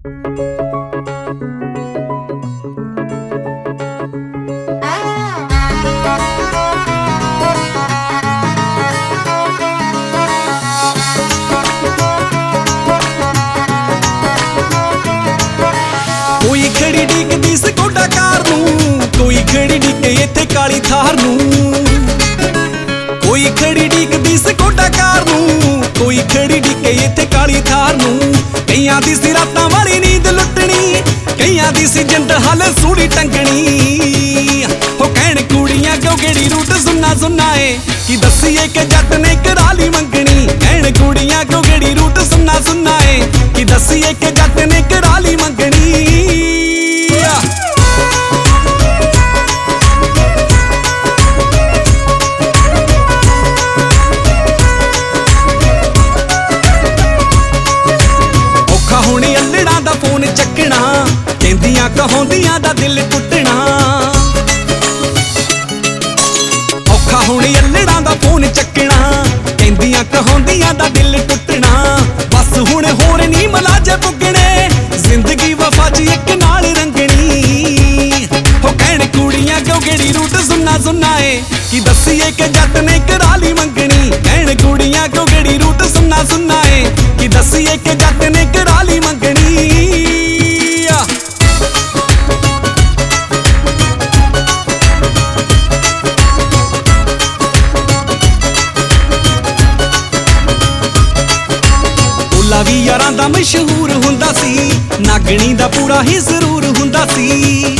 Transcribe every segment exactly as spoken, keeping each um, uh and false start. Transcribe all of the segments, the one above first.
कोई खड़ी डिगदी स्कूटा कार नूं, कोई खड़ी डिगे इत्थे काली थार नूं। कोई खड़ी डिगदी स्कूटा कार नूं, कोई खड़ी डिगे इत्थे काली थार नूं। कईयां दी सी रातां वाली नींद लुटनी, कईयां दी सी जिंद हाले सूड़ी टंगनी। हो कहण कुड़ियां क्यों गेड़ी रूट सुनना सुनना है कि दसीए कि जट ने करा ली मंगनी। कहण कुड़ियां क्यों गेड़ी रूट सुनना सुनना है कि दसीए कि जट ने करा ली मंगनी। औखा होने अल्लड़ां दा फोन चकना, कहंदियां कहाउंदियां दा दिल टुटना। औखा होने अल्लड़ां दा फोन चकना, कहंदियां कहाउंदियां दा दिल टुटना। बस हुण होर नी मलाजे पुगणे, जिंदगी वफा च इक नाल रंगनी। हो कहण कुड़ियां क्यों गेड़ी रूट सुनना सुनना है कि दसीए कि जट ने करा ली मंगनी। कहण कुड़ियां क्यों गेड़ी रूट सुनना सुनना है कि दसीए कि जट ने करा ली मंगनी। ਢੋਲਾ ਵੀ ਯਾਰਾਂ ਦਾ ਮਸ਼ਹੂਰ ਹੁੰਦਾ ਸੀ, ਨਾਗਣੀ ਦਾ ਪੂਰਾ ਹੀ ਜ਼ਰੂਰ ਹੁੰਦਾ ਸੀ।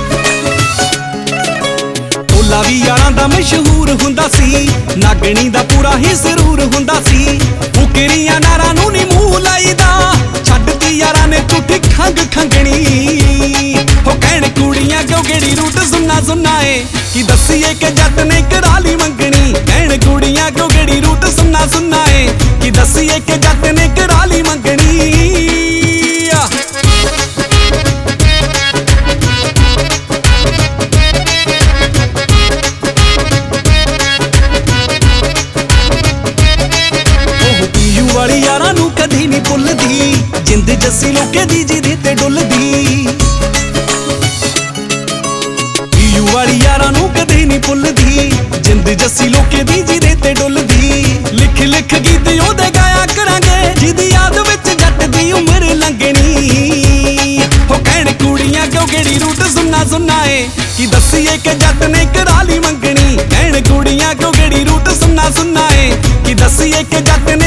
ਢੋਲਾ ਵੀ ਯਾਰਾਂ ਦਾ ਮਸ਼ਹੂਰ ਹੁੰਦਾ ਸੀ, ਨਾਗਣੀ ਦਾ ਪੂਰਾ ਹੀ ਜ਼ਰੂਰ ਹੁੰਦਾ ਸੀ। ਫੁਕਰੀਆਂ ਨਾਰਾਂ ਨੂੰ ਨੀ ਮੂੰਹ ਲਾਈਦਾ, ਛੱਡਦੀ ਯਾਰਾਂ ਨੇ ਝੂਠੀ ਖੰਗ ਖੰਗਣੀ। ਹੋ ਕਹਿਣ ਕੁੜੀਆਂ ਕਿਉਂ ਗੇੜੀ ਰੂਟ ਸੁਣਨਾ ਸੁਣਨਾ ਏ ਕਿ ਦਸੀਏ ਕਿ ਜੱਟ ਨੇ ਕਰਾ ਲੀ ਮੰਗਣੀ। ਕਹਿਣ ਕੁੜੀਆਂ ਕਿਉਂ ਗੇੜੀ ਰੂਟ ਸੁਣਨਾ ਸੁਣਨਾ ਏ ਕਿ ਦਸੀਏ ਕਿ ਜੱਟ ਨੇ ਕਰਾ ਲੀ ਮੰਗਣੀ। ਵਾਲੀ ਯਾਰਾਂ ਨੂੰ ਕਦੀ ਨਹੀਂ ਭੁੱਲਦੀ, ਜਿੰਦ ਜੱਸੀ ਲੋਕੇ ਦੀ ਜਿਹਦੇ ਤੇ ਡੁੱਲਦੀ। ਪੀਯੂ ਵਾਲੀ ਯਾਰਾਂ ਨੂੰ ਕਦੀ ਨਹੀਂ ਭੁੱਲਦੀ, ਜਿੰਦ ਜੱਸੀ ਲੋਕੇ ਦੀ ਜਿਹਦੇ ਤੇ ਡੁੱਲਦੀ। ਲਿਖ ਲਿਖ ਗੀਤ ਉਹਦੇ ਗਾਇਆ ਕਰਾਂਗੇ, ਜਿਹਦੀ ਯਾਦ ਵਿੱਚ ਜੱਟ ਦੀ ਉਮਰ ਲੰਘਣੀ। ਹੋ ਕਹਿਣ ਕੁੜੀਆਂ ਕਿਉਂ ਗੇੜੀ ਰੂਟ ਸੁਣਨਾ ਸੁਣਨਾ ਏ ਕਿ ਦਸੀਏ ਕਿ ਜੱਟ ਨੇ ਕਰਾ ਲੀ ਮੰਗਣੀ। ਕਹਿਣ ਕੁੜੀਆਂ ਕਿਉਂ ਗੇੜੀ ਰੂਟ ਸੁਣਨਾ ਸੁਣਨਾ ਏ ਕਿ ਦਸੀਏ ਕਿ ਜੱਟ ਨੇ